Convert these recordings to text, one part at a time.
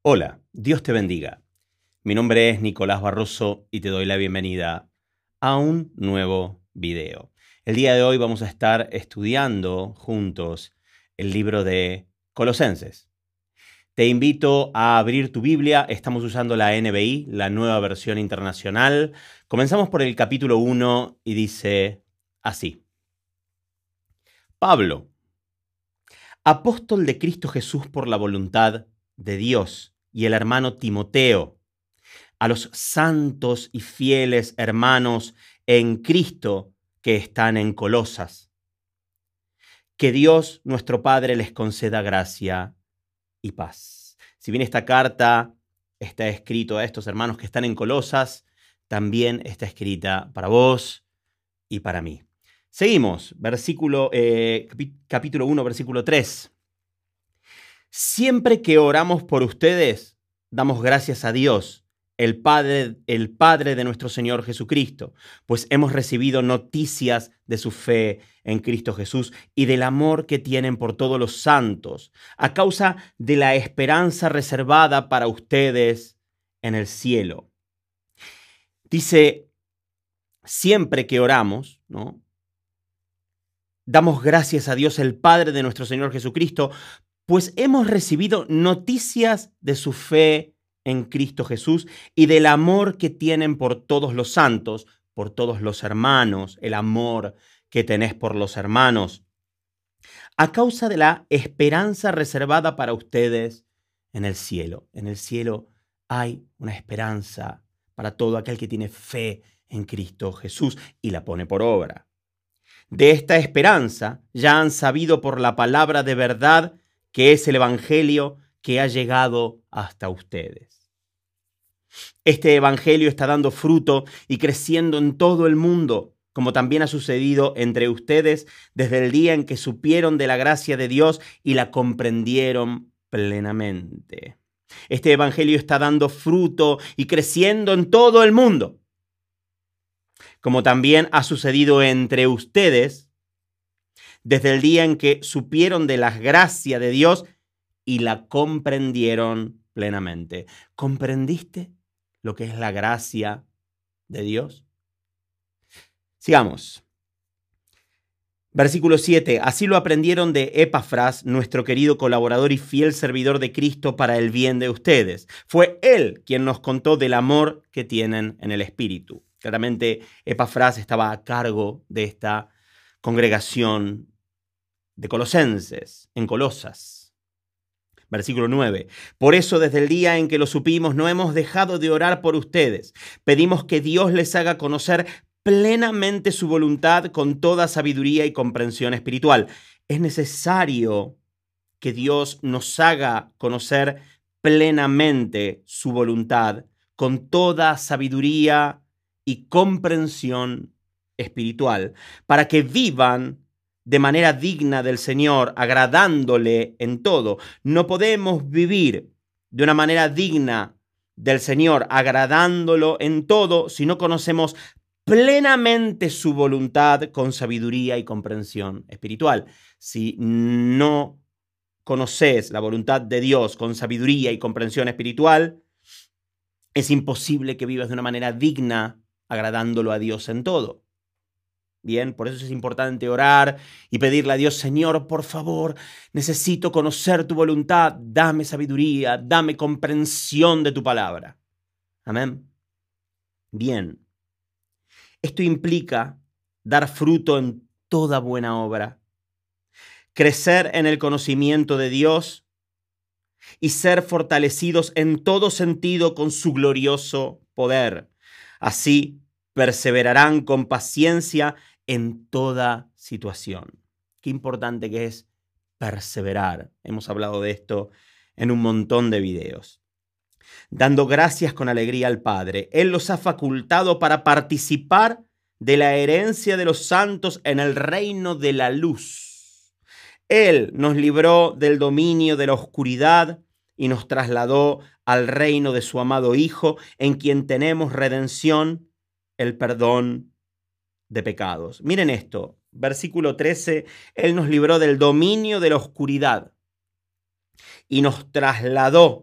Hola, Dios te bendiga. Mi nombre es Nicolás Barroso y te doy la bienvenida a un nuevo video. El día de hoy vamos a estar estudiando juntos el libro de Colosenses. Te invito a abrir tu Biblia. Estamos usando la NBI, la Nueva Versión Internacional. Comenzamos por el capítulo 1 y dice así. Pablo, apóstol de Cristo Jesús por la voluntad de Dios, y el hermano Timoteo, a los santos y fieles hermanos en Cristo que están en Colosas. Que Dios nuestro Padre les conceda gracia y paz. Si bien esta carta está escrita a estos hermanos que están en Colosas, también está escrita para vos y para mí. Seguimos, capítulo 1, versículo 3. Siempre que oramos por ustedes, damos gracias a Dios, el Padre de nuestro Señor Jesucristo, pues hemos recibido noticias de su fe en Cristo Jesús y del amor que tienen por todos los santos, a causa de la esperanza reservada para ustedes en el cielo. Dice, siempre que oramos, ¿no? Damos gracias a Dios, el Padre de nuestro Señor Jesucristo, pues hemos recibido noticias de su fe en Cristo Jesús y del amor que tienen por todos los santos, por todos los hermanos, el amor que tenés por los hermanos, a causa de la esperanza reservada para ustedes en el cielo. En el cielo hay una esperanza para todo aquel que tiene fe en Cristo Jesús y la pone por obra. De esta esperanza ya han sabido por la palabra de verdad que es el evangelio que ha llegado hasta ustedes. Este evangelio está dando fruto y creciendo en todo el mundo, como también ha sucedido entre ustedes desde el día en que supieron de la gracia de Dios y la comprendieron plenamente. Este evangelio está dando fruto y creciendo en todo el mundo, como también ha sucedido entre ustedes desde el día en que supieron de la gracia de Dios y la comprendieron plenamente. ¿Comprendiste lo que es la gracia de Dios? Sigamos. Versículo 7. Así lo aprendieron de Epafras, nuestro querido colaborador y fiel servidor de Cristo para el bien de ustedes. Fue él quien nos contó del amor que tienen en el Espíritu. Claramente Epafras estaba a cargo de esta congregación de Colosenses, en Colosas. Versículo 9. Por eso desde el día en que lo supimos no hemos dejado de orar por ustedes. Pedimos que Dios les haga conocer plenamente su voluntad con toda sabiduría y comprensión espiritual. Es necesario que Dios nos haga conocer plenamente su voluntad con toda sabiduría y comprensión espiritual, para que vivan de manera digna del Señor, agradándole en todo. No podemos vivir de una manera digna del Señor, agradándolo en todo, si no conocemos plenamente su voluntad con sabiduría y comprensión espiritual. Si no conoces la voluntad de Dios con sabiduría y comprensión espiritual, es imposible que vivas de una manera digna, agradándolo a Dios en todo. Bien, por eso es importante orar y pedirle a Dios, Señor, por favor, necesito conocer tu voluntad, dame sabiduría, dame comprensión de tu palabra. Amén. Bien, esto implica dar fruto en toda buena obra, crecer en el conocimiento de Dios y ser fortalecidos en todo sentido con su glorioso poder. Así perseverarán con paciencia en toda situación. Qué importante que es perseverar. Hemos hablado de esto en un montón de videos. Dando gracias con alegría al Padre. Él los ha facultado para participar de la herencia de los santos en el reino de la luz. Él nos libró del dominio de la oscuridad y nos trasladó al reino de su amado Hijo, en quien tenemos redención, el perdón de pecados. Miren esto, versículo 13, Él nos libró del dominio de la oscuridad y nos trasladó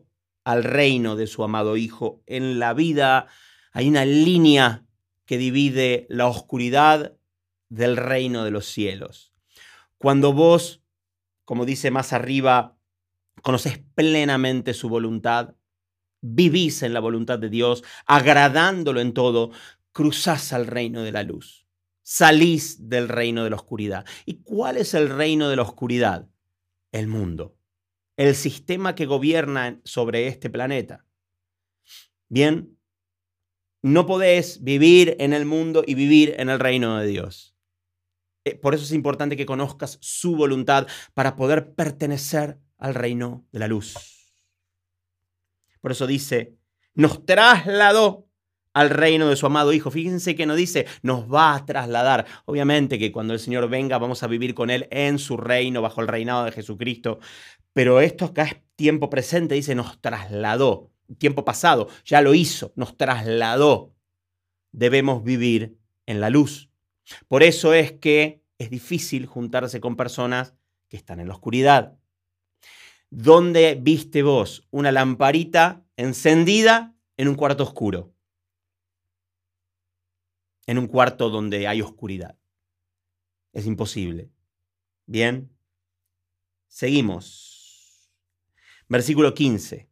al reino de su amado Hijo. En la vida hay una línea que divide la oscuridad del reino de los cielos. Cuando vos, como dice más arriba, conoces plenamente su voluntad, vivís en la voluntad de Dios, agradándolo en todo, cruzás al reino de la luz. Salís del reino de la oscuridad. ¿Y cuál es el reino de la oscuridad? El mundo, el sistema que gobierna sobre este planeta. Bien, no podés vivir en el mundo y vivir en el reino de Dios. Por eso es importante que conozcas su voluntad para poder pertenecer al reino de la luz. Por eso dice, nos trasladó al reino de su amado Hijo. Fíjense que no dice, nos va a trasladar. Obviamente que cuando el Señor venga vamos a vivir con Él en su reino, bajo el reinado de Jesucristo. Pero esto acá es tiempo presente, dice, nos trasladó. Tiempo pasado, ya lo hizo, nos trasladó. Debemos vivir en la luz. Por eso es que es difícil juntarse con personas que están en la oscuridad. ¿Dónde viste vos una lamparita encendida en un cuarto oscuro? En un cuarto donde hay oscuridad. Es imposible. Bien. Seguimos. Versículo 15.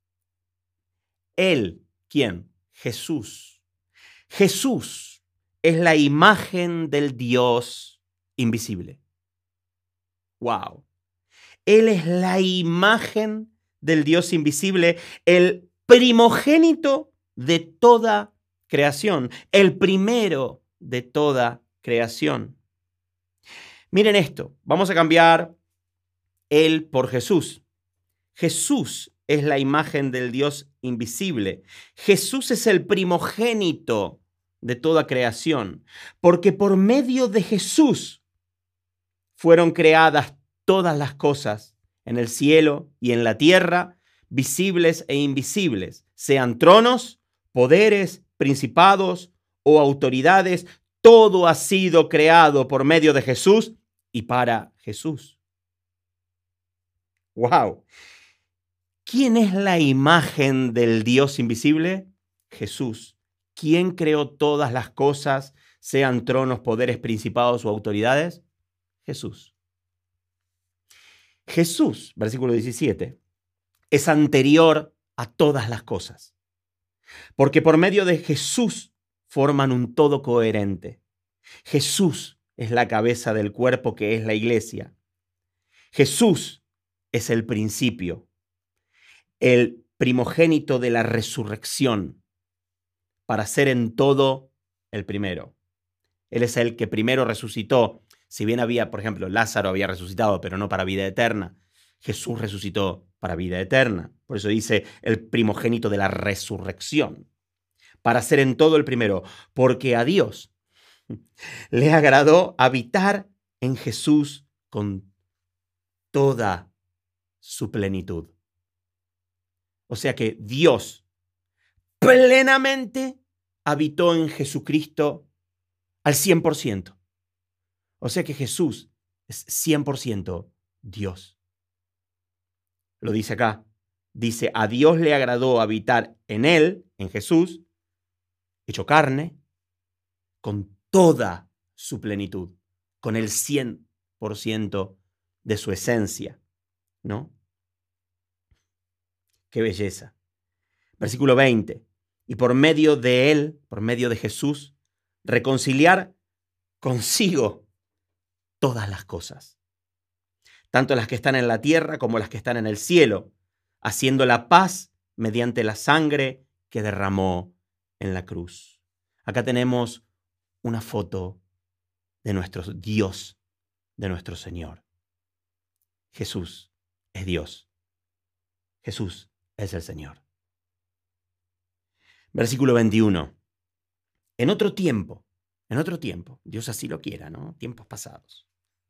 Él, ¿quién? Jesús. Jesús es la imagen del Dios invisible. ¡Wow! Él es la imagen del Dios invisible, el primogénito de toda creación, el primero de toda creación. Miren esto, vamos a cambiar Él por Jesús. Jesús es la imagen del Dios invisible. Jesús es el primogénito de toda creación, porque por medio de Jesús fueron creadas todas las cosas en el cielo y en la tierra, visibles e invisibles, sean tronos, poderes, principados o autoridades. Todo ha sido creado por medio de Jesús y para Jesús. ¡Wow! ¿Quién es la imagen del Dios invisible? Jesús. ¿Quién creó todas las cosas, sean tronos, poderes, principados o autoridades? Jesús. Jesús, versículo 17, es anterior a todas las cosas, porque por medio de Jesús forman un todo coherente. Jesús es la cabeza del cuerpo que es la iglesia. Jesús es el principio, el primogénito de la resurrección, para ser en todo el primero. Él es el que primero resucitó. Si bien había, por ejemplo, Lázaro había resucitado, pero no para vida eterna, Jesús resucitó para vida eterna. Por eso dice el primogénito de la resurrección, para ser en todo el primero, porque a Dios le agradó habitar en Jesús con toda su plenitud. O sea que Dios plenamente habitó en Jesucristo al 100%. O sea que Jesús es 100% Dios. Lo dice acá. Dice, a Dios le agradó habitar en Él, en Jesús, hecho carne, con toda su plenitud, con el 100% de su esencia, ¿no? ¡Qué belleza! Versículo 20. Y por medio de Él, por medio de Jesús, reconciliar consigo todas las cosas, tanto las que están en la tierra como las que están en el cielo, haciendo la paz mediante la sangre que derramó en la cruz. Acá tenemos una foto de nuestro Dios, de nuestro Señor. Jesús es Dios. Jesús es el Señor. Versículo 21. En otro tiempo, Dios así lo quiera, ¿no? Tiempos pasados.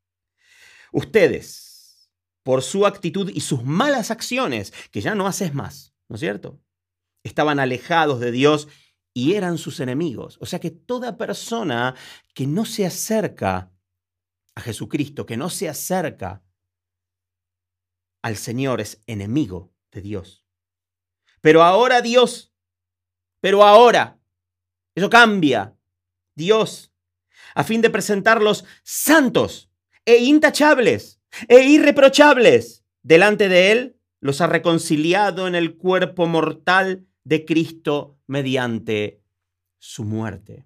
Ustedes, por su actitud y sus malas acciones, que ya no haces más, ¿no es cierto? Estaban alejados de Dios y eran sus enemigos. O sea que toda persona que no se acerca a Jesucristo, que no se acerca al Señor, es enemigo de Dios. Pero ahora Dios, eso cambia. Dios, a fin de presentarlos santos e intachables e irreprochables delante de Él, los ha reconciliado en el cuerpo mortal de Cristo mediante su muerte.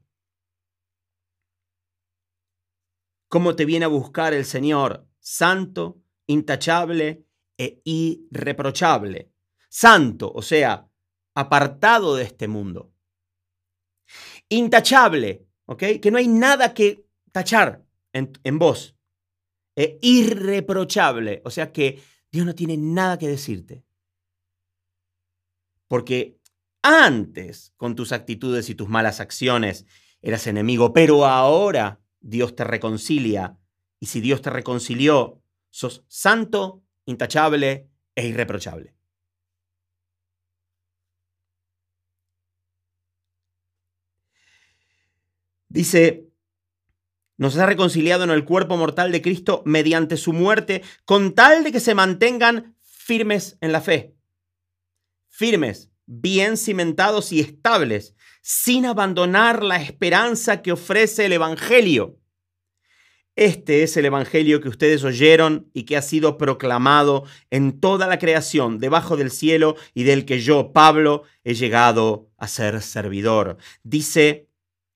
¿Cómo te viene a buscar el Señor? Santo, intachable e irreprochable. Santo, o sea, apartado de este mundo. Intachable, ¿ok? Que no hay nada que tachar en vos. E irreprochable, o sea que Dios no tiene nada que decirte. Porque antes, con tus actitudes y tus malas acciones, eras enemigo, pero ahora Dios te reconcilia. Y si Dios te reconcilió, sos santo, intachable e irreprochable. Dice, nos ha reconciliado en el cuerpo mortal de Cristo mediante su muerte, con tal de que se mantengan firmes en la fe. Firmes, bien cimentados y estables, sin abandonar la esperanza que ofrece el Evangelio. Este es el Evangelio que ustedes oyeron y que ha sido proclamado en toda la creación, debajo del cielo, y del que yo, Pablo, he llegado a ser servidor. Dice,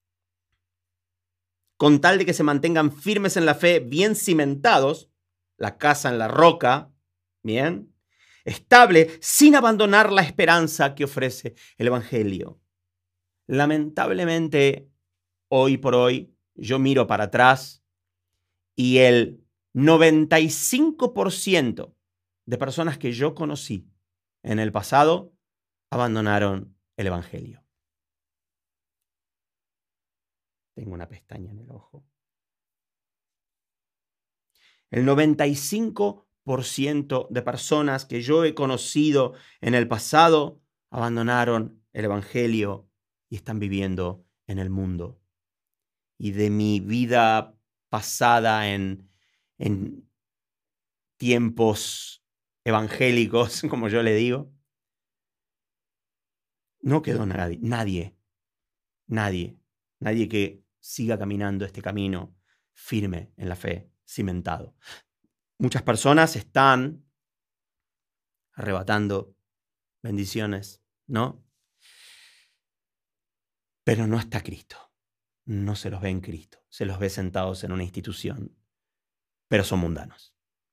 con tal de que se mantengan firmes en la fe, bien cimentados, la casa en la roca, bien, estable, sin abandonar la esperanza que ofrece el Evangelio. Lamentablemente, hoy por hoy, yo miro para atrás y el 95% de personas que yo conocí en el pasado abandonaron el Evangelio. Tengo una pestaña en el ojo. El 95% de personas que yo he conocido en el pasado abandonaron el Evangelio y están viviendo en el mundo. Y de mi vida pasada en tiempos evangélicos, como yo le digo, no quedó nadie que siga caminando este camino firme en la fe, cimentado. Muchas personas están arrebatando bendiciones, ¿no? Pero no está Cristo. No se los ve en Cristo. Se los ve sentados en una institución, pero son mundanos.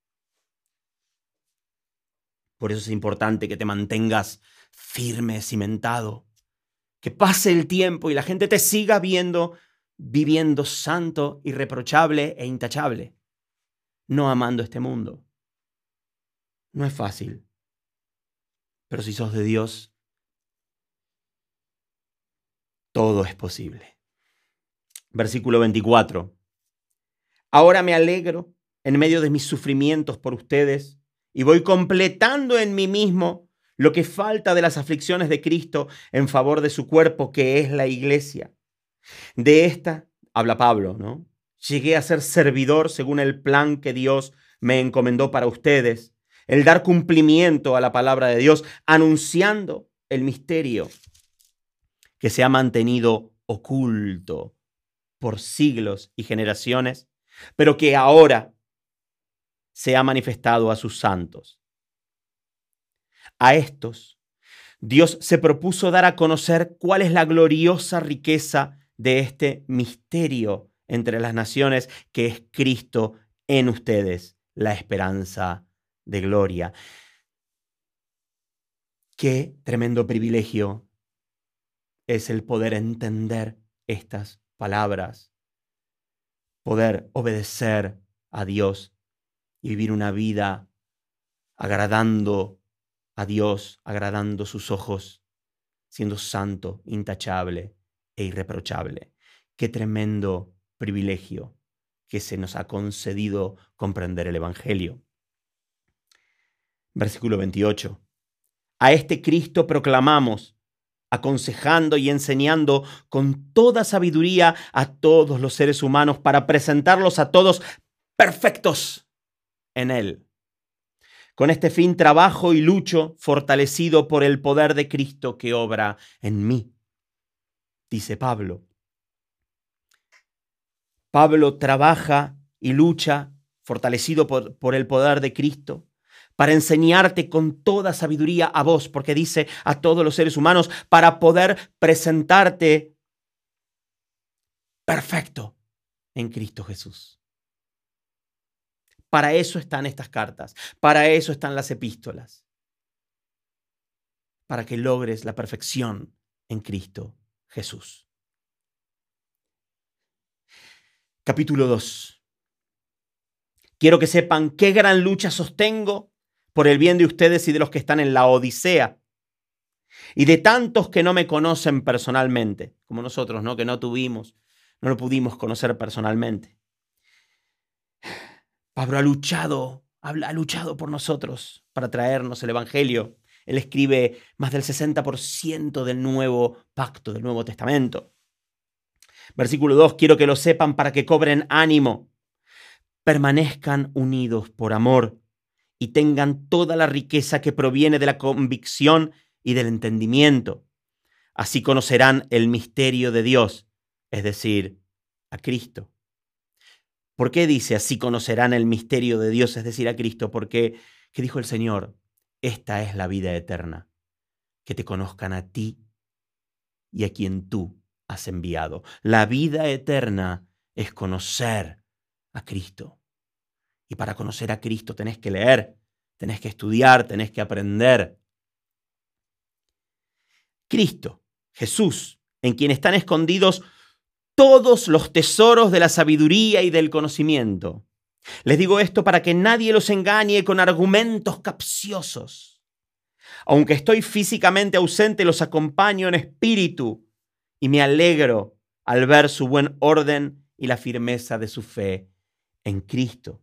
Por eso es importante que te mantengas firme, cimentado. Que pase el tiempo y la gente te siga viendo, viviendo santo, irreprochable e intachable. No amando este mundo. No es fácil. Pero si sos de Dios, todo es posible. Versículo 24. Ahora me alegro en medio de mis sufrimientos por ustedes y voy completando en mí mismo lo que falta de las aflicciones de Cristo en favor de su cuerpo, que es la iglesia. De esta, habla Pablo, ¿no? Llegué a ser servidor según el plan que Dios me encomendó para ustedes, el dar cumplimiento a la palabra de Dios, anunciando el misterio que se ha mantenido oculto por siglos y generaciones, pero que ahora se ha manifestado a sus santos. A estos, Dios se propuso dar a conocer cuál es la gloriosa riqueza de este misterio entre las naciones, que es Cristo en ustedes, la esperanza de gloria. Qué tremendo privilegio es el poder entender estas palabras, poder obedecer a Dios y vivir una vida agradando a Dios, agradando sus ojos, siendo santo, intachable e irreprochable. Qué tremendo privilegio que se nos ha concedido comprender el Evangelio. Versículo 28. A este Cristo proclamamos, aconsejando y enseñando con toda sabiduría a todos los seres humanos para presentarlos a todos perfectos en Él. Con este fin trabajo y lucho, fortalecido por el poder de Cristo que obra en mí, dice Pablo. Pablo trabaja y lucha, fortalecido por el poder de Cristo, para enseñarte con toda sabiduría a vos, porque dice a todos los seres humanos, para poder presentarte perfecto en Cristo Jesús. Para eso están estas cartas, para eso están las epístolas, para que logres la perfección en Cristo Jesús. Capítulo 2. Quiero que sepan qué gran lucha sostengo por el bien de ustedes y de los que están en la Odisea, y de tantos que no me conocen personalmente, como nosotros, ¿no? Que no lo pudimos conocer personalmente. Pablo ha luchado por nosotros para traernos el Evangelio. Él escribe más del 60% del Nuevo Pacto, del Nuevo Testamento. Versículo 2, quiero que lo sepan para que cobren ánimo, permanezcan unidos por amor y tengan toda la riqueza que proviene de la convicción y del entendimiento. Así conocerán el misterio de Dios, es decir, a Cristo. ¿Por qué dice así conocerán el misterio de Dios, es decir, a Cristo? Porque, ¿qué dijo el Señor? Esta es la vida eterna, que te conozcan a ti y a quien tú has enviado. La vida eterna es conocer a Cristo. Y para conocer a Cristo tenés que leer, tenés que estudiar, tenés que aprender. Cristo, Jesús, en quien están escondidos todos los tesoros de la sabiduría y del conocimiento. Les digo esto para que nadie los engañe con argumentos capciosos. Aunque estoy físicamente ausente, los acompaño en espíritu y me alegro al ver su buen orden y la firmeza de su fe en Cristo.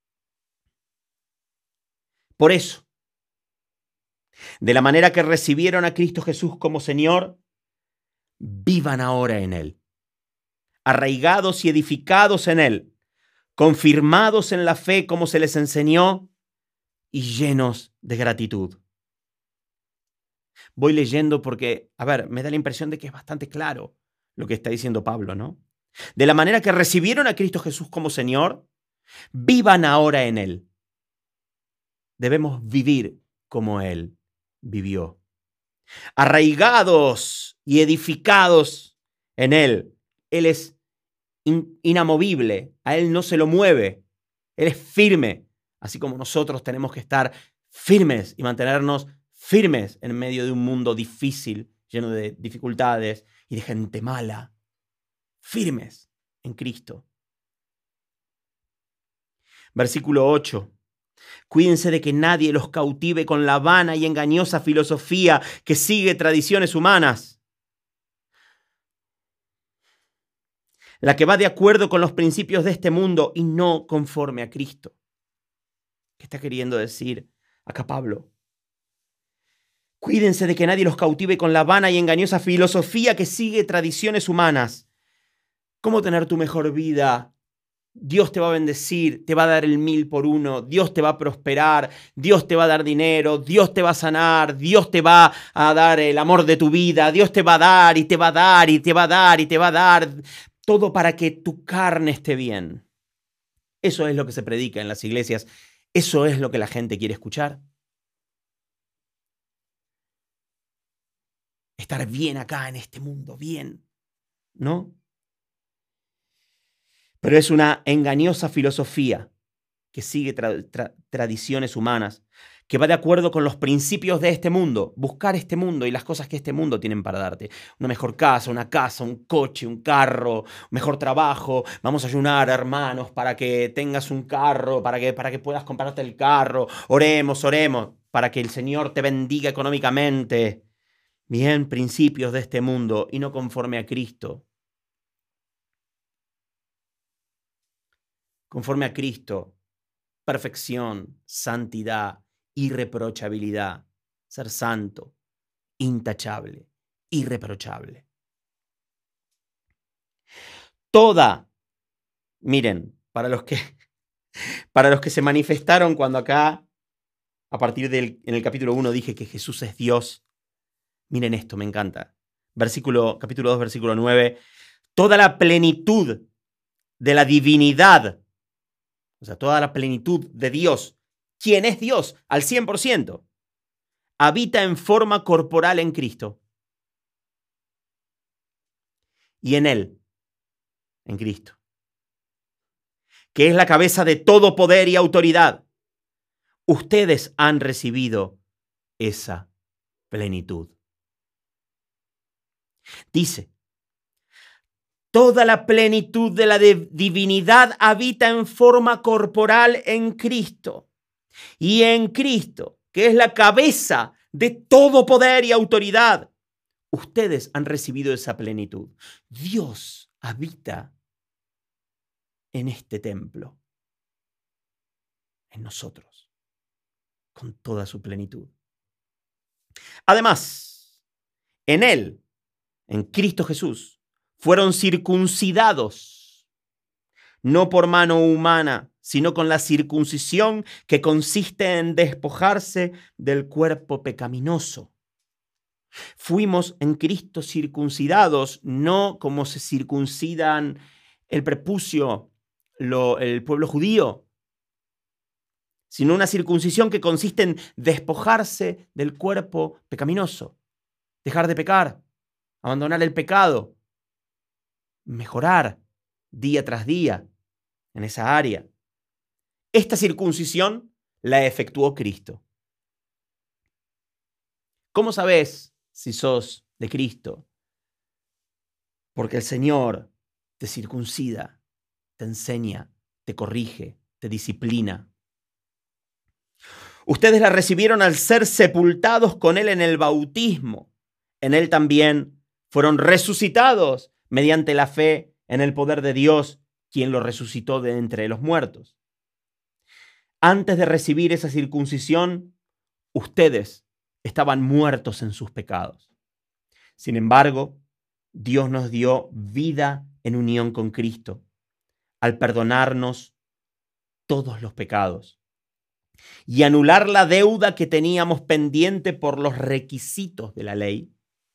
Por eso, de la manera que recibieron a Cristo Jesús como Señor, vivan ahora en Él, arraigados y edificados en Él, confirmados en la fe como se les enseñó y llenos de gratitud. Voy leyendo porque, me da la impresión de que es bastante claro lo que está diciendo Pablo, ¿no? De la manera que recibieron a Cristo Jesús como Señor, vivan ahora en Él. Debemos vivir como Él vivió. Arraigados y edificados en Él. Él es inamovible, a Él no se lo mueve. Él es firme, así como nosotros tenemos que estar firmes y mantenernos firmes en medio de un mundo difícil, lleno de dificultades y de gente mala. Firmes en Cristo. Versículo 8. Cuídense de que nadie los cautive con la vana y engañosa filosofía que sigue tradiciones humanas, la que va de acuerdo con los principios de este mundo y no conforme a Cristo. ¿Qué está queriendo decir acá Pablo? Cuídense de que nadie los cautive con la vana y engañosa filosofía que sigue tradiciones humanas. ¿Cómo tener tu mejor vida? Dios te va a bendecir, te va a dar el 1000 por 1, Dios te va a prosperar, Dios te va a dar dinero, Dios te va a sanar, Dios te va a dar el amor de tu vida, Dios te va a dar y te va a dar y te va a dar y te va a dar, todo para que tu carne esté bien. Eso es lo que se predica en las iglesias, eso es lo que la gente quiere escuchar. Estar bien acá en este mundo, bien, ¿no? Pero es una engañosa filosofía que sigue tradiciones humanas, que va de acuerdo con los principios de este mundo, buscar este mundo y las cosas que este mundo tienen para darte. Una mejor casa, un coche, un carro, un mejor trabajo. Vamos a ayunar, hermanos, para que tengas un carro, para que puedas comprarte el carro. Oremos, para que el Señor te bendiga económicamente. Bien, principios de este mundo y no conforme a Cristo. Conforme a Cristo, perfección, santidad, irreprochabilidad, ser santo, intachable, irreprochable. Miren, para los que se manifestaron cuando acá en el capítulo 1 dije que Jesús es Dios. Miren esto, me encanta. Capítulo 2, versículo 9. Toda la plenitud de la divinidad, o sea, toda la plenitud de Dios, quien es Dios al 100%, habita en forma corporal en Cristo. Y en Él, en Cristo, que es la cabeza de todo poder y autoridad. Ustedes han recibido esa plenitud. Dice, toda la plenitud de la divinidad habita en forma corporal en Cristo. Y en Cristo, que es la cabeza de todo poder y autoridad, ustedes han recibido esa plenitud. Dios habita en este templo, en nosotros, con toda su plenitud. Además, en Él, en Cristo Jesús, fueron circuncidados, no por mano humana, sino con la circuncisión que consiste en despojarse del cuerpo pecaminoso. Fuimos en Cristo circuncidados, no como se circuncidan el prepucio, el pueblo judío, sino una circuncisión que consiste en despojarse del cuerpo pecaminoso, dejar de pecar, abandonar el pecado, mejorar día tras día en esa área. Esta circuncisión la efectuó Cristo. ¿Cómo sabes si sos de Cristo? Porque el Señor te circuncida, te enseña, te corrige, te disciplina. Ustedes la recibieron al ser sepultados con Él en el bautismo. En Él también fueron resucitados mediante la fe en el poder de Dios, quien lo resucitó de entre los muertos. Antes de recibir esa circuncisión, ustedes estaban muertos en sus pecados. Sin embargo, Dios nos dio vida en unión con Cristo, al perdonarnos todos los pecados y anular la deuda que teníamos pendiente por los requisitos de la ley.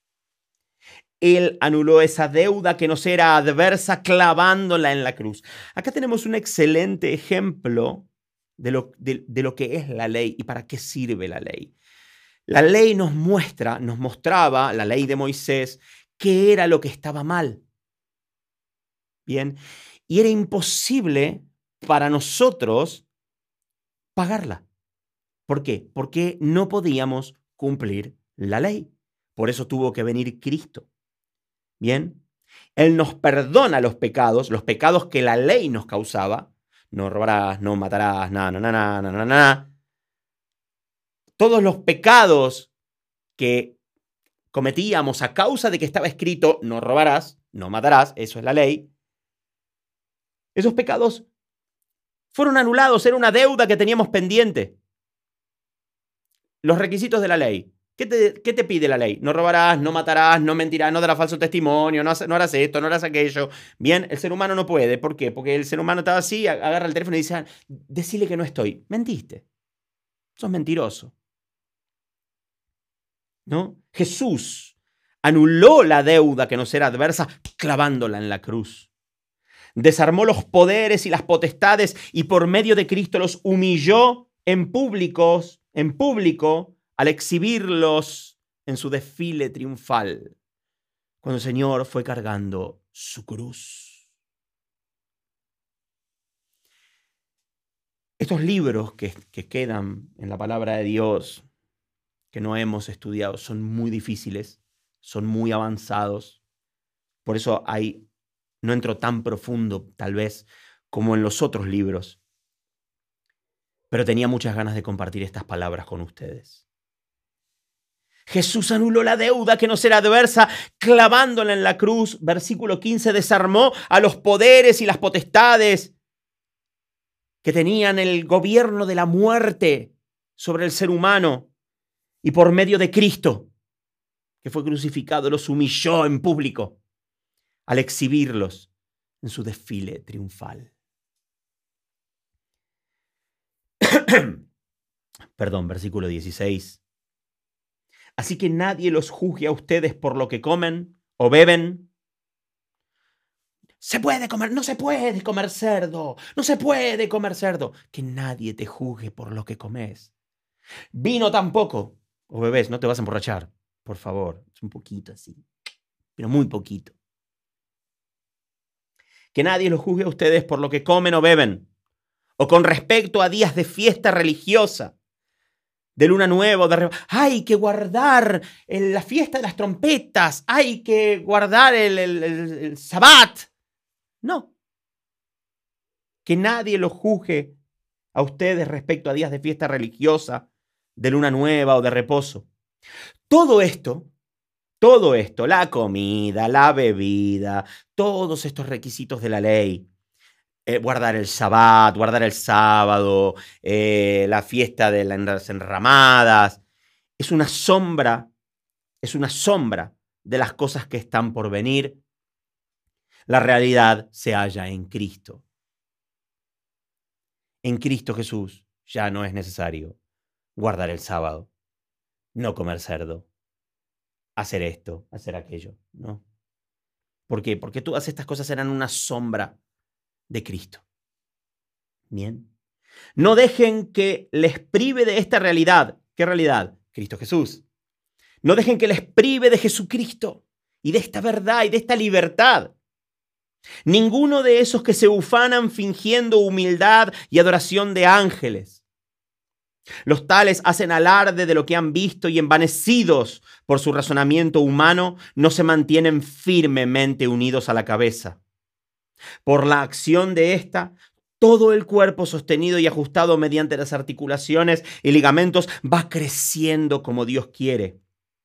Él anuló esa deuda que nos era adversa clavándola en la cruz. Acá tenemos un excelente ejemplo de lo que es la ley y para qué sirve la ley. La ley nos mostraba, la ley de Moisés, qué era lo que estaba mal. Bien, y era imposible para nosotros pagarla. ¿Por qué? Porque no podíamos cumplir la ley. Por eso tuvo que venir Cristo. Bien, Él nos perdona los pecados que la ley nos causaba. No robarás, no matarás, nada. Todos los pecados que cometíamos a causa de que estaba escrito no robarás, no matarás, eso es la ley. Esos pecados fueron anulados, era una deuda que teníamos pendiente. Los requisitos de la ley. ¿Qué te pide la ley? No robarás, no matarás, no mentirás, no darás falso testimonio, no harás esto, no harás aquello. Bien, el ser humano no puede. ¿Por qué? Porque el ser humano está así, agarra el teléfono y dice, decile que no estoy. Mentiste. Sos mentiroso. ¿No? Jesús anuló la deuda que nos era adversa clavándola en la cruz. Desarmó los poderes y las potestades y por medio de Cristo los humilló en público al exhibirlos en su desfile triunfal, cuando el Señor fue cargando su cruz. Estos libros que quedan en la palabra de Dios, que no hemos estudiado, son muy difíciles, son muy avanzados. Por eso no entro tan profundo, tal vez, como en los otros libros. Pero tenía muchas ganas de compartir estas palabras con ustedes. Jesús anuló la deuda que nos era adversa, clavándola en la cruz. Versículo 15, desarmó a los poderes y las potestades que tenían el gobierno de la muerte sobre el ser humano. Y por medio de Cristo, que fue crucificado, los humilló en público al exhibirlos en su desfile triunfal. Versículo 16. Así que nadie los juzgue a ustedes por lo que comen o beben. Se puede comer, no se puede comer cerdo, no se puede comer cerdo. Que nadie te juzgue por lo que comes. Vino tampoco, o bebés, no te vas a emborrachar, por favor, es un poquito así, pero muy poquito. Que nadie los juzgue a ustedes por lo que comen o beben, o con respecto a días de fiesta religiosa, de luna nueva, hay que guardar la fiesta de las trompetas, hay que guardar el Sabbat. No. Que nadie los juzgue a ustedes respecto a días de fiesta religiosa, de luna nueva o de reposo. Todo esto, la comida, la bebida, todos estos requisitos de la ley, guardar el Sabbat, guardar el sábado, la fiesta de las enramadas, es una sombra de las cosas que están por venir. La realidad se halla en Cristo. En Cristo Jesús ya no es necesario guardar el sábado, no comer cerdo, hacer esto, hacer aquello, ¿no? ¿Por qué? Porque todas estas cosas eran una sombra de Cristo. Bien. No dejen que les prive de esta realidad. ¿Qué realidad? Cristo Jesús. No dejen que les prive de Jesucristo y de esta verdad y de esta libertad. Ninguno de esos que se ufanan fingiendo humildad y adoración de ángeles. Los tales hacen alarde de lo que han visto y envanecidos por su razonamiento humano, no se mantienen firmemente unidos a la cabeza. Por la acción de esta, todo el cuerpo sostenido y ajustado mediante las articulaciones y ligamentos va creciendo como Dios quiere.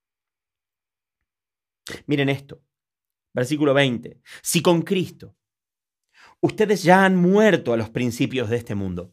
Miren esto, versículo 20. Si con Cristo ustedes ya han muerto a los principios de este mundo.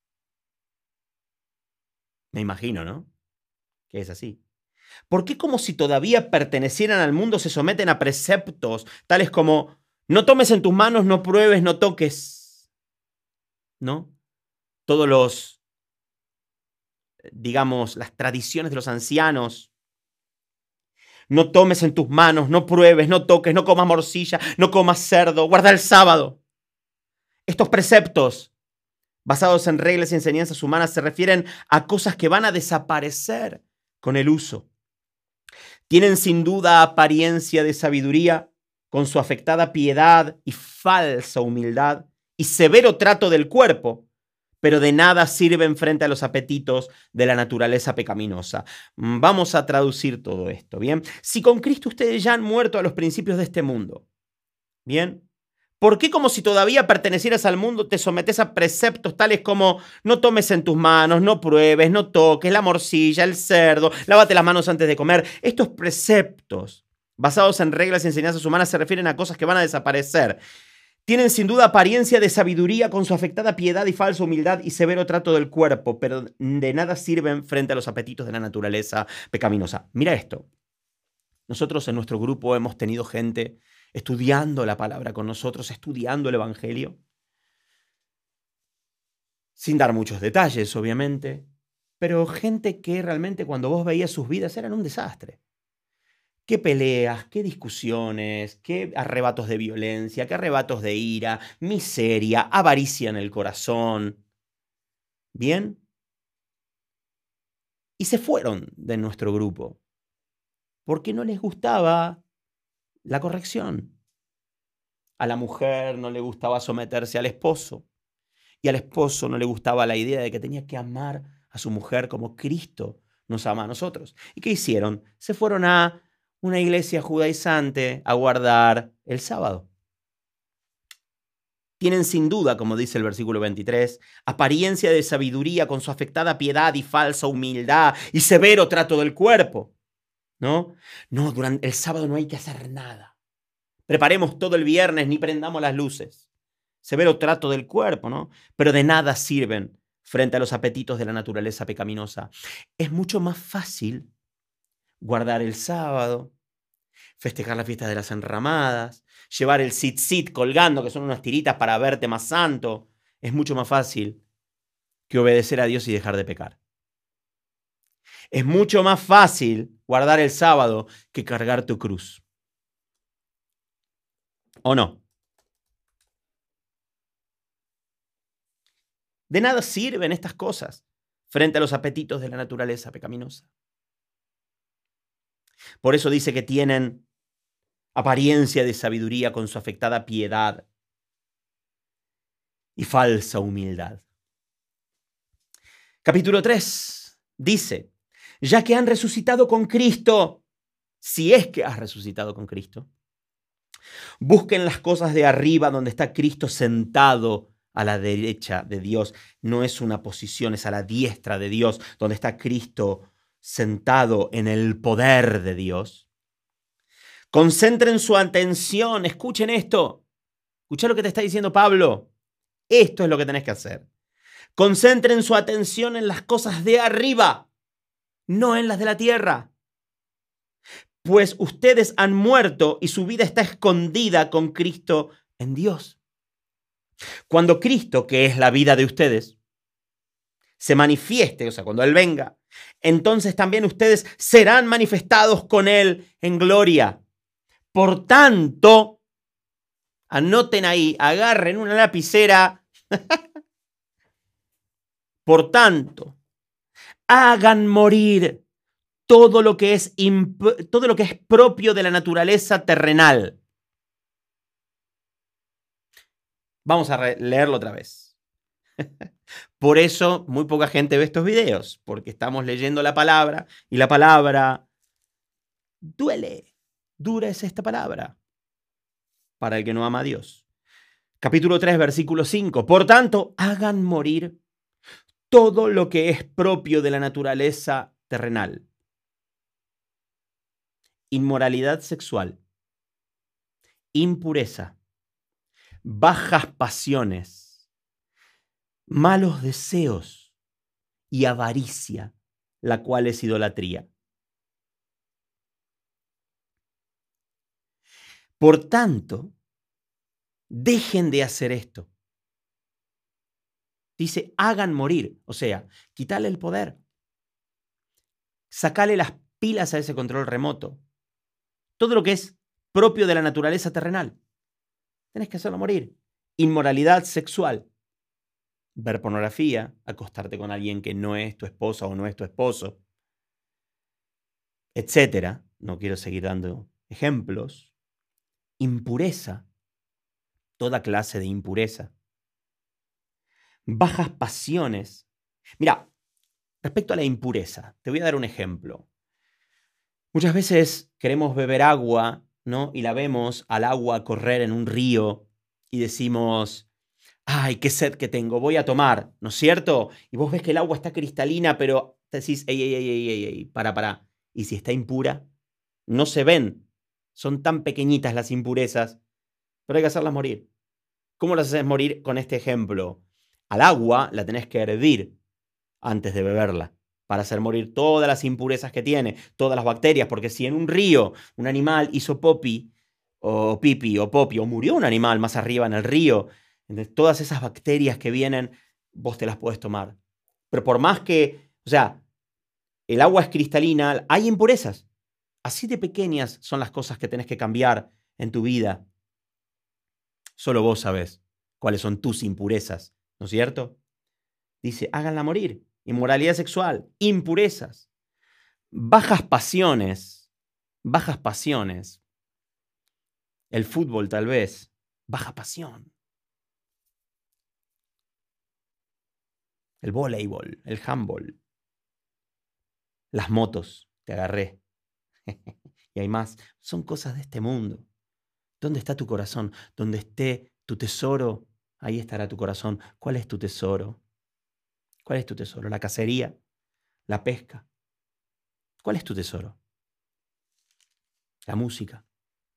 Me imagino, ¿no? Que es así. ¿Por qué como si todavía pertenecieran al mundo se someten a preceptos tales como no tomes en tus manos, no pruebes, no toques? ¿No? Todos los, digamos, las tradiciones de los ancianos. No tomes en tus manos, no pruebes, no toques, no comas morcilla, no comas cerdo, guarda el sábado. Estos preceptos basados en reglas y enseñanzas humanas se refieren a cosas que van a desaparecer con el uso. Tienen sin duda apariencia de sabiduría, con su afectada piedad y falsa humildad y severo trato del cuerpo, pero de nada sirven frente a los apetitos de la naturaleza pecaminosa. Vamos a traducir todo esto, ¿bien? Si con Cristo ustedes ya han muerto a los principios de este mundo, ¿bien? ¿Por qué como si todavía pertenecieras al mundo te sometes a preceptos tales como no tomes en tus manos, no pruebes, no toques, la morcilla, el cerdo, lávate las manos antes de comer? Estos preceptos, basados en reglas y enseñanzas humanas, se refieren a cosas que van a desaparecer. Tienen sin duda apariencia de sabiduría con su afectada piedad y falsa humildad y severo trato del cuerpo, pero de nada sirven frente a los apetitos de la naturaleza pecaminosa. Mira esto. Nosotros en nuestro grupo hemos tenido gente estudiando la palabra con nosotros, estudiando el Evangelio, sin dar muchos detalles, obviamente, pero gente que realmente cuando vos veías sus vidas eran un desastre. Qué peleas, qué discusiones, qué arrebatos de violencia, qué arrebatos de ira, miseria, avaricia en el corazón. ¿Bien? Y se fueron de nuestro grupo porque no les gustaba la corrección. A la mujer no le gustaba someterse al esposo y al esposo no le gustaba la idea de que tenía que amar a su mujer como Cristo nos ama a nosotros. ¿Y qué hicieron? Se fueron a una iglesia judaizante a guardar el sábado. Tienen sin duda, como dice el versículo 23, apariencia de sabiduría con su afectada piedad y falsa humildad y severo trato del cuerpo. ¿No? No, durante el sábado no hay que hacer nada. Preparemos todo el viernes, ni prendamos las luces. Severo trato del cuerpo, ¿no? Pero de nada sirven frente a los apetitos de la naturaleza pecaminosa. Es mucho más fácil guardar el sábado, festejar la fiesta de las enramadas, llevar el tzitzit colgando, que son unas tiritas para verte más santo. Es mucho más fácil que obedecer a Dios y dejar de pecar. Es mucho más fácil guardar el sábado que cargar tu cruz. ¿O no? De nada sirven estas cosas frente a los apetitos de la naturaleza pecaminosa. Por eso dice que tienen apariencia de sabiduría con su afectada piedad y falsa humildad. Capítulo 3 dice, ya que han resucitado con Cristo, si es que has resucitado con Cristo, busquen las cosas de arriba donde está Cristo sentado a la derecha de Dios. No es una posición, es a la diestra de Dios, donde está Cristo sentado en el poder de Dios. Concentren su atención, escuchen esto. Escucha lo que te está diciendo Pablo. Esto es lo que tenés que hacer. Concentren su atención en las cosas de arriba, no en las de la tierra. Pues ustedes han muerto y su vida está escondida con Cristo en Dios. Cuando Cristo, que es la vida de ustedes, se manifieste, o sea, cuando Él venga, entonces también ustedes serán manifestados con Él en gloria. Por tanto, anoten ahí, agarren una lapicera. Por tanto, hagan morir todo lo que es propio de la naturaleza terrenal. Vamos a leerlo otra vez. Por eso muy poca gente ve estos videos, porque estamos leyendo la palabra y la palabra duele. Dura es esta palabra para el que no ama a Dios. Capítulo 3, versículo 5. Por tanto, hagan morir todo lo que es propio de la naturaleza terrenal. Inmoralidad sexual, impureza, bajas pasiones, malos deseos y avaricia, la cual es idolatría. Por tanto, dejen de hacer esto. Dice, hagan morir, o sea, quítale el poder. Sacale las pilas a ese control remoto. Todo lo que es propio de la naturaleza terrenal. Tenés que hacerlo morir. Inmoralidad sexual. Ver pornografía, acostarte con alguien que no es tu esposa o no es tu esposo, etcétera. No quiero seguir dando ejemplos. Impureza. Toda clase de impureza. Bajas pasiones. Mira, respecto a la impureza, te voy a dar un ejemplo. Muchas veces queremos beber agua, ¿no? Y la vemos al agua correr en un río y decimos, ¡ay, qué sed que tengo! Voy a tomar, ¿no es cierto? Y vos ves que el agua está cristalina, pero te decís, ey, para. ¿Y si está impura? No se ven. Son tan pequeñitas las impurezas, pero hay que hacerlas morir. ¿Cómo las haces morir con este ejemplo? Al agua la tenés que hervir antes de beberla, para hacer morir todas las impurezas que tiene, todas las bacterias, porque si en un río un animal hizo pipi o murió un animal más arriba en el río, entonces todas esas bacterias que vienen, vos te las podés tomar. Pero por más que, o sea, el agua es cristalina, hay impurezas. Así de pequeñas son las cosas que tenés que cambiar en tu vida. Solo vos sabés cuáles son tus impurezas, ¿no es cierto? Dice, háganla morir. Inmoralidad sexual, impurezas, bajas pasiones. El fútbol tal vez, baja pasión. El voleibol, el handball. Las motos, te agarré. Y hay más. Son cosas de este mundo. ¿Dónde está tu corazón? Donde esté tu tesoro, ahí estará tu corazón. ¿Cuál es tu tesoro? ¿Cuál es tu tesoro? ¿La cacería? ¿La pesca? ¿Cuál es tu tesoro? La música.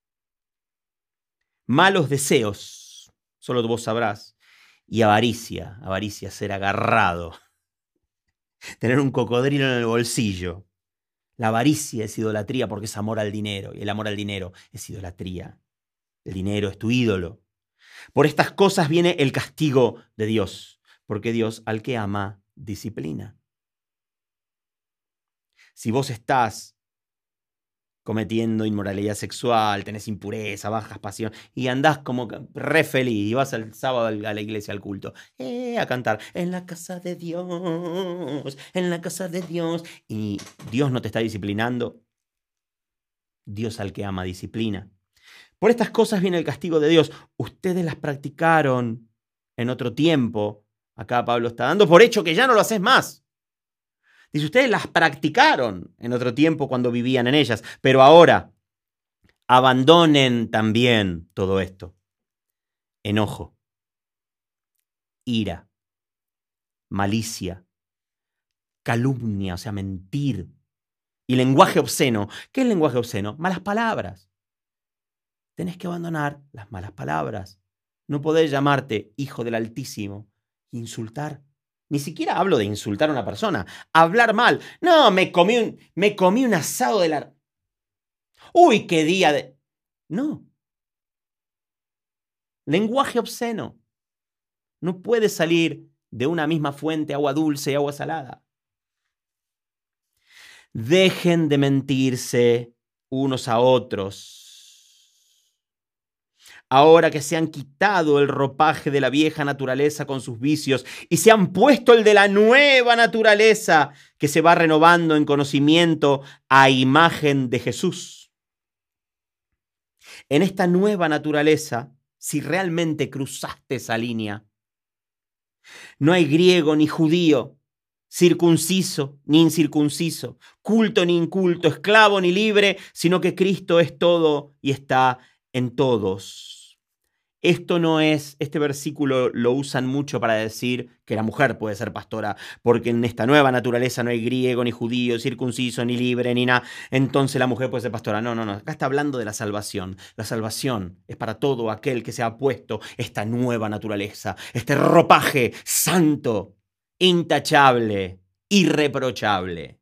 Malos deseos, solo vos sabrás. Y avaricia, ser agarrado. Tener un cocodrilo en el bolsillo. La avaricia es idolatría porque es amor al dinero. Y el amor al dinero es idolatría. El dinero es tu ídolo. Por estas cosas viene el castigo de Dios. Porque Dios al que ama, disciplina. Si vos estás cometiendo inmoralidad sexual, tenés impureza, bajas pasión, y andás como re feliz, y vas el sábado a la iglesia, al culto, a cantar, en la casa de Dios, en la casa de Dios, y Dios no te está disciplinando, Dios al que ama disciplina. Por estas cosas viene el castigo de Dios. Ustedes las practicaron en otro tiempo. Acá Pablo está dando por hecho que ya no lo haces más. Dice, ustedes las practicaron en otro tiempo cuando vivían en ellas, pero ahora abandonen también todo esto. Enojo, ira, malicia, calumnia, o sea, mentir, y lenguaje obsceno. ¿Qué es lenguaje obsceno? Malas palabras. Tenés que abandonar las malas palabras. No podés llamarte hijo del Altísimo, insultar. Ni siquiera hablo de insultar a una persona. Hablar mal. No, me comí un asado de la... Uy, qué día de... No. Lenguaje obsceno. No puede salir de una misma fuente agua dulce y agua salada. Dejen de mentirse unos a otros. Ahora que se han quitado el ropaje de la vieja naturaleza con sus vicios y se han puesto el de la nueva naturaleza que se va renovando en conocimiento a imagen de Jesús. En esta nueva naturaleza, si realmente cruzaste esa línea, no hay griego ni judío, circunciso ni incircunciso, culto ni inculto, esclavo ni libre, sino que Cristo es todo y está en todos. Este versículo lo usan mucho para decir que la mujer puede ser pastora, porque en esta nueva naturaleza no hay griego, ni judío, circunciso, ni libre, ni nada. Entonces la mujer puede ser pastora. No. Acá está hablando de la salvación. La salvación es para todo aquel que se ha puesto esta nueva naturaleza, este ropaje santo, intachable, irreprochable.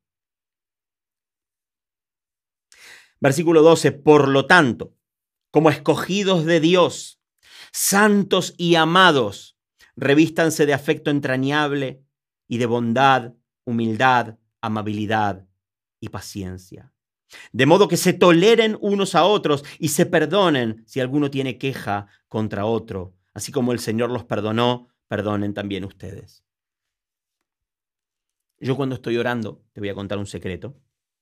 Versículo 12. Por lo tanto, como escogidos de Dios, santos y amados, revístanse de afecto entrañable y de bondad, humildad, amabilidad y paciencia. De modo que se toleren unos a otros y se perdonen si alguno tiene queja contra otro. Así como el Señor los perdonó, perdonen también ustedes. Yo cuando estoy orando, te voy a contar un secreto.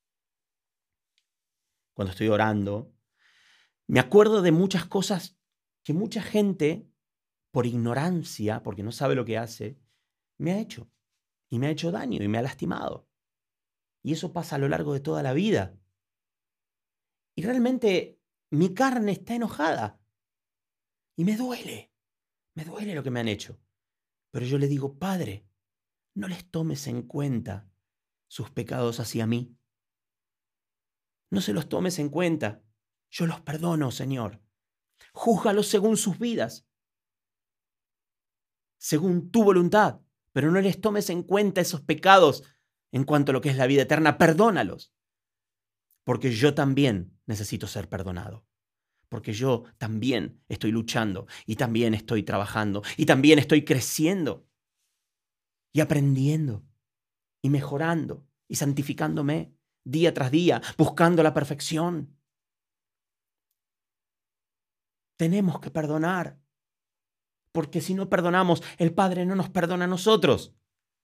Cuando estoy orando, me acuerdo de muchas cosas que mucha gente, por ignorancia, porque no sabe lo que hace, me ha hecho. Y me ha hecho daño y me ha lastimado. Y eso pasa a lo largo de toda la vida. Y realmente mi carne está enojada. Y me duele lo que me han hecho. Pero yo le digo, Padre, no les tomes en cuenta sus pecados hacia mí. No se los tomes en cuenta. Yo los perdono, Señor. Júzgalos según sus vidas, según tu voluntad, pero no les tomes en cuenta esos pecados en cuanto a lo que es la vida eterna. Perdónalos, porque yo también necesito ser perdonado, porque yo también estoy luchando y también estoy trabajando y también estoy creciendo y aprendiendo y mejorando y santificándome día tras día, buscando la perfección. Tenemos que perdonar, porque si no perdonamos, el Padre no nos perdona a nosotros.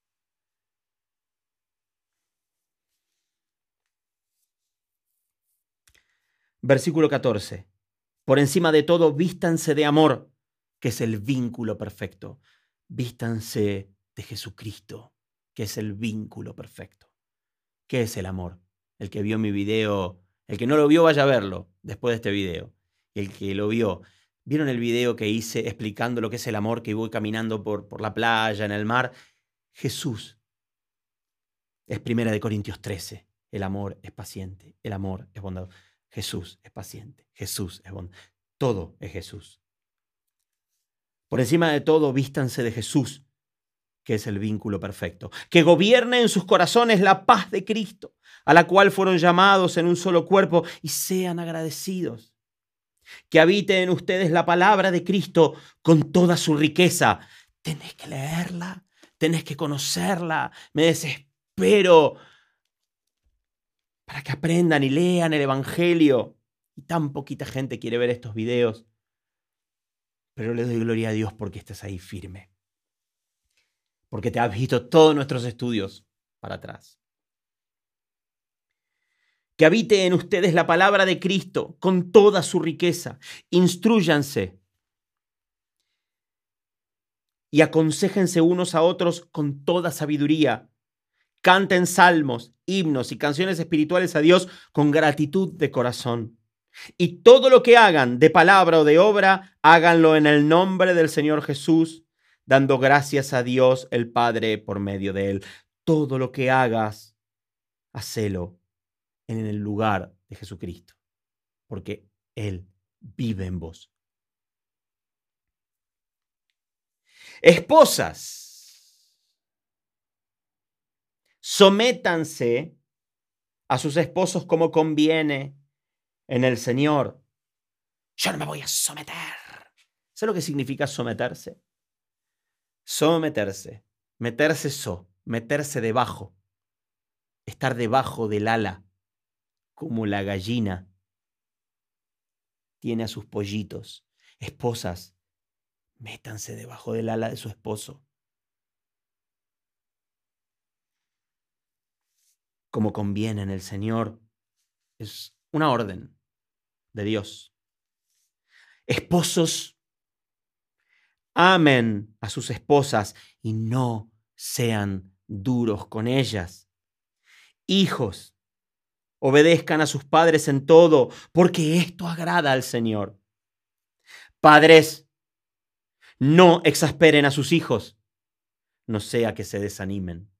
Versículo 14. Por encima de todo, vístanse de amor, que es el vínculo perfecto. Vístanse de Jesucristo, que es el vínculo perfecto. ¿Qué es el amor? El que vio mi video, el que no lo vio, vaya a verlo después de este video. Y el que lo vio, ¿vieron el video que hice explicando lo que es el amor, que voy caminando por la playa, en el mar? Jesús es 1 Corintios 13. El amor es paciente, el amor es bondadoso. Jesús es paciente, Jesús es bondadoso. Todo es Jesús. Por encima de todo, vístanse de Jesús, que es el vínculo perfecto. Que gobierne en sus corazones la paz de Cristo, a la cual fueron llamados en un solo cuerpo, y sean agradecidos. Que habite en ustedes la palabra de Cristo con toda su riqueza. Tenés que leerla, tenés que conocerla. Me desespero para que aprendan y lean el Evangelio. Y tan poquita gente quiere ver estos videos. Pero le doy gloria a Dios porque estás ahí firme. Porque te has visto todos nuestros estudios para atrás. Que habite en ustedes la palabra de Cristo con toda su riqueza. Instrúyanse y aconséjense unos a otros con toda sabiduría. Canten salmos, himnos y canciones espirituales a Dios con gratitud de corazón. Y todo lo que hagan, de palabra o de obra, háganlo en el nombre del Señor Jesús, dando gracias a Dios el Padre por medio de Él. Todo lo que hagas, hacelo en el lugar de Jesucristo, porque Él vive en vos. Esposas, sométanse a sus esposos como conviene en el Señor. Yo no me voy a someter. ¿Sabes lo que significa someterse? Someterse, meterse debajo, estar debajo del ala, como la gallina tiene a sus pollitos. Esposas, métanse debajo del ala de su esposo. Como conviene en el Señor. Es una orden de Dios. Esposos, amen a sus esposas y no sean duros con ellas. Hijos, obedezcan a sus padres en todo, porque esto agrada al Señor. Padres, no exasperen a sus hijos, no sea que se desanimen.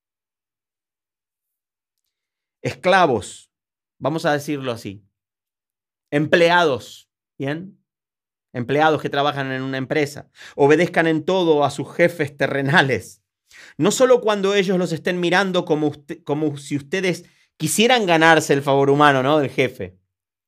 Esclavos, vamos a decirlo así. Empleados, ¿bien? Empleados que trabajan en una empresa. Obedezcan en todo a sus jefes terrenales. No solo cuando ellos los estén mirando como si ustedes quisieran ganarse el favor humano, ¿no?, del jefe,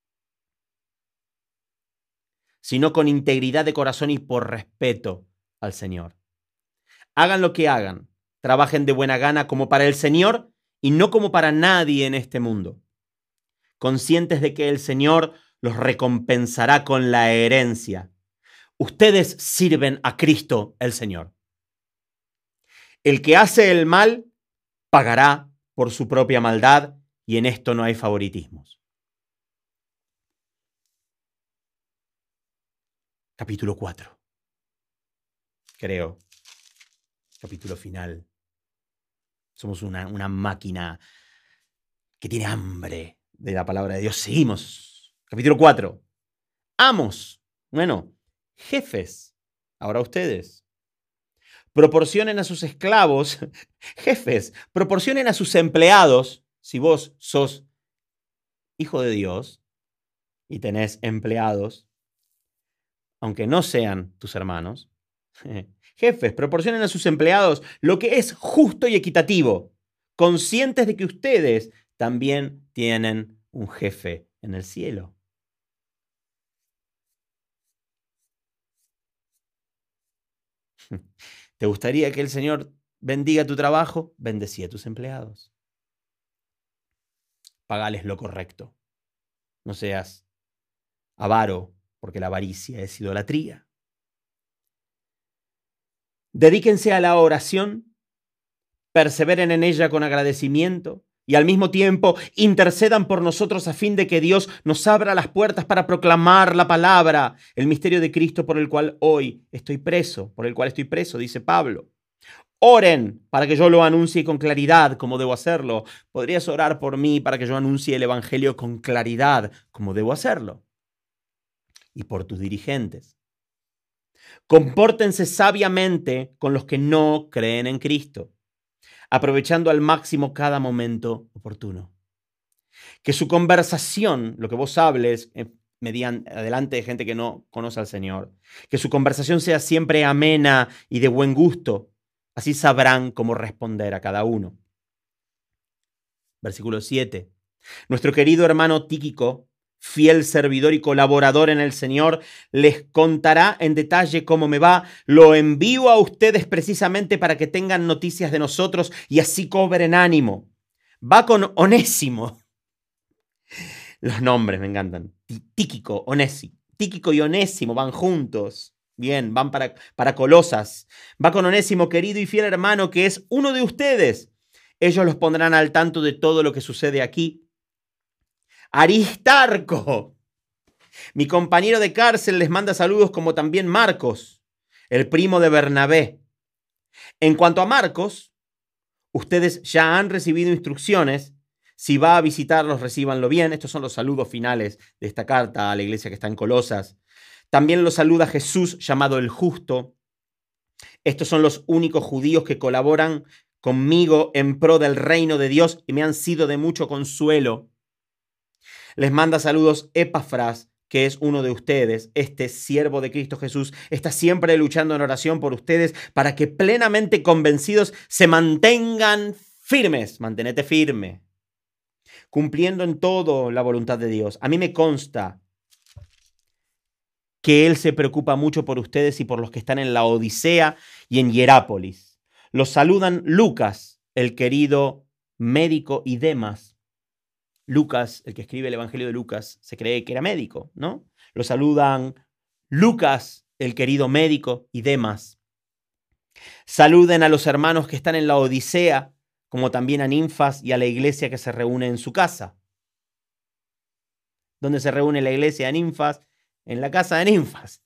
sino con integridad de corazón y por respeto al Señor. Hagan lo que hagan. Trabajen de buena gana como para el Señor y no como para nadie en este mundo. Conscientes de que el Señor los recompensará con la herencia. Ustedes sirven a Cristo el Señor. El que hace el mal pagará por su propia maldad y en esto no hay favoritismos. Capítulo 4. Creo. Capítulo final. Somos una máquina que tiene hambre de la palabra de Dios. Seguimos. Capítulo 4. Amos. Bueno, jefes. Ahora ustedes. Proporcionen a sus esclavos, jefes, proporcionen a sus empleados, si vos sos hijo de Dios y tenés empleados, aunque no sean tus hermanos, jefes, proporcionen a sus empleados lo que es justo y equitativo, conscientes de que ustedes también tienen un jefe en el cielo. ¿Te gustaría que el Señor bendiga tu trabajo? Bendecí a tus empleados. Pagales lo correcto. No seas avaro, porque la avaricia es idolatría. Dedíquense a la oración, perseveren en ella con agradecimiento y al mismo tiempo intercedan por nosotros a fin de que Dios nos abra las puertas para proclamar la palabra, el misterio de Cristo por el cual hoy estoy preso, dice Pablo. Oren para que yo lo anuncie con claridad, como debo hacerlo. ¿Podrías orar por mí para que yo anuncie el Evangelio con claridad, como debo hacerlo? Y por tus dirigentes. Compórtense sabiamente con los que no creen en Cristo, aprovechando al máximo cada momento oportuno. Que su conversación, lo que vos hables delante de gente que no conoce al Señor, que su conversación sea siempre amena y de buen gusto. Así sabrán cómo responder a cada uno. Versículo 7. Nuestro querido hermano Tíquico, fiel servidor y colaborador en el Señor, les contará en detalle cómo me va. Lo envío a ustedes precisamente para que tengan noticias de nosotros y así cobren ánimo. Va con Onésimo. Los nombres me encantan. Tíquico, Onésimo. Tíquico y Onésimo van juntos. Bien, van para Colosas. Va con Onésimo, querido y fiel hermano, que es uno de ustedes. Ellos los pondrán al tanto de todo lo que sucede aquí. Aristarco, mi compañero de cárcel, les manda saludos, como también Marcos, el primo de Bernabé. En cuanto a Marcos, ustedes ya han recibido instrucciones. Si va a visitarlos, recíbanlo bien. Estos son los saludos finales de esta carta a la iglesia que está en Colosas. También los saluda Jesús, llamado el Justo. Estos son los únicos judíos que colaboran conmigo en pro del reino de Dios y me han sido de mucho consuelo. Les manda saludos Epafras, que es uno de ustedes. Este siervo de Cristo Jesús está siempre luchando en oración por ustedes para que plenamente convencidos se mantengan firmes. Mantenete firme, cumpliendo en todo la voluntad de Dios. A mí me consta que Él se preocupa mucho por ustedes y por los que están en la Odisea y en Hierápolis. Los saludan Lucas, el querido médico, y Demas. Lucas, el que escribe el Evangelio de Lucas, se cree que era médico, ¿no? Lo saludan Lucas, el querido médico, y Demas. Saluden a los hermanos que están en la Odisea, como también a Ninfas y a la iglesia que se reúne en su casa. ¿Dónde se reúne la iglesia de Ninfas? En la casa de Ninfas.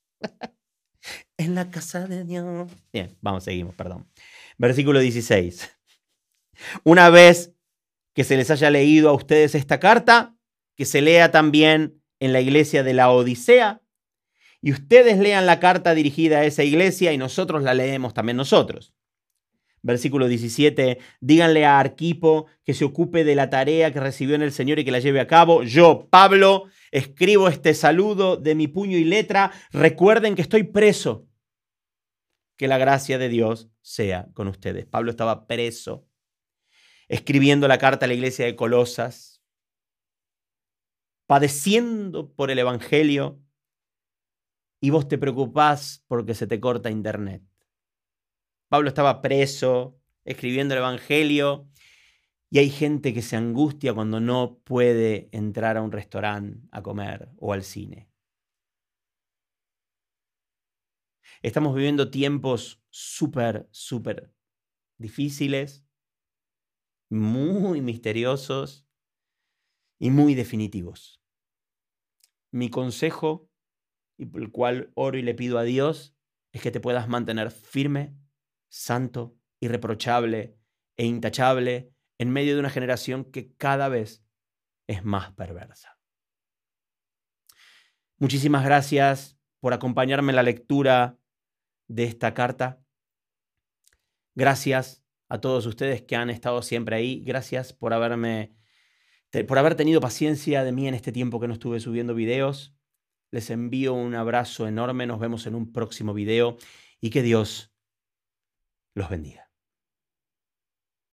En la casa de Dios. Bien, seguimos, perdón. Versículo 16. Una vez que se les haya leído a ustedes esta carta, que se lea también en la iglesia de la Odisea, y ustedes lean la carta dirigida a esa iglesia y nosotros la leemos también nosotros. Versículo 17, díganle a Arquipo que se ocupe de la tarea que recibió en el Señor y que la lleve a cabo. Yo, Pablo, escribo este saludo de mi puño y letra. Recuerden que estoy preso. Que la gracia de Dios sea con ustedes. Pablo estaba preso, escribiendo la carta a la iglesia de Colosas, padeciendo por el Evangelio, y vos te preocupás porque se te corta internet. Pablo estaba preso, escribiendo el Evangelio, y hay gente que se angustia cuando no puede entrar a un restaurante a comer o al cine. Estamos viviendo tiempos súper difíciles, muy misteriosos y muy definitivos. Mi consejo, y por el cual oro y le pido a Dios, es que te puedas mantener firme, santo, irreprochable e intachable en medio de una generación que cada vez es más perversa. Muchísimas gracias por acompañarme en la lectura de esta carta. Gracias a todos ustedes que han estado siempre ahí. Gracias por haber tenido paciencia de mí en este tiempo que no estuve subiendo videos. Les envío un abrazo enorme. Nos vemos en un próximo video y que Dios los bendiga.